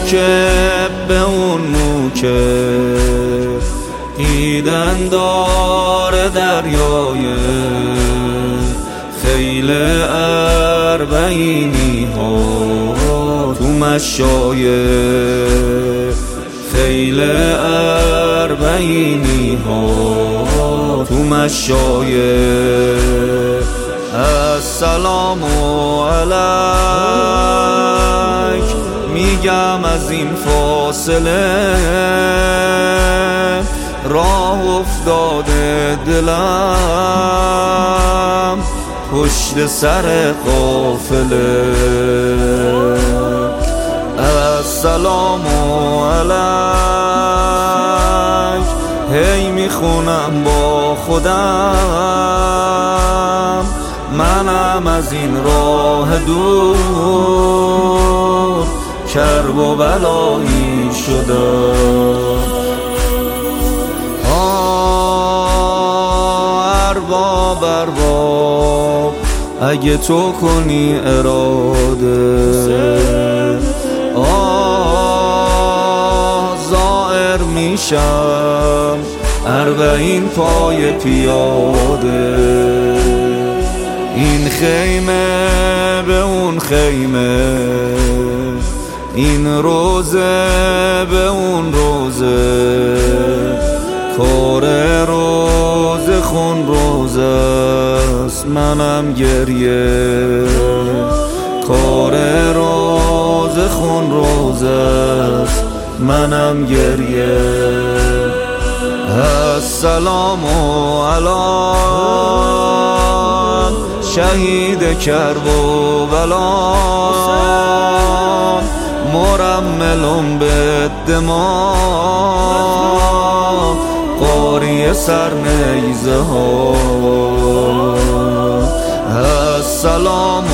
موکب به اون موکب، دیدن داره دریای خیل اربعینی ها تو مشایخ، خیل اربعینی ها تو مشایخ. السلام علیک میگم از این فاصله، راه افتاده دلم پشت سر قافله. السلام علیک هی میخونم با خودم، منم از این راه دور کرب و بلایی شدم. ارباب ارباب اگه تو کنی اراده، زائر میشم اربعین پای پیاده. این خیمه به اون خیمه، این روزه به اون روزه، کار روزه خون روزه است منم گریه، کار روزه خون روزه است منم گریه. السلام علیک شهید کرب و بلان، مرملم به دماغ قاری سر نیزه ها. السلام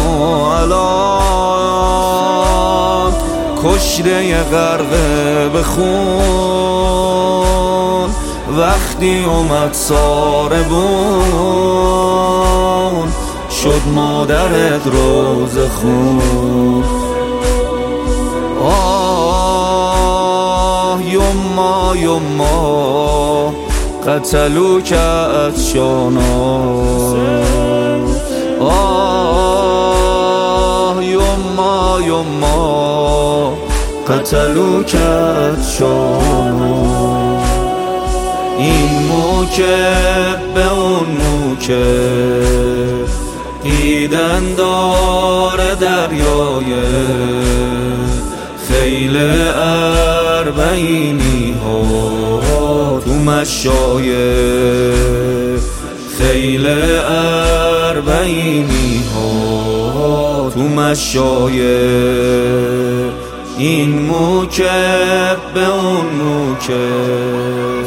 علیک کشته غرقه به خون، وقتی اومد ساربون شد مادرت روز خون. یما یما قتلوک عطشانا، یما یما قتلوک عطشانا. این موکب به اون موکب، دیدن داره دریای خیل اربعینی ها تو مشایخ، خیل اربعینی ها تو مشایخ. این موکب به اون موکب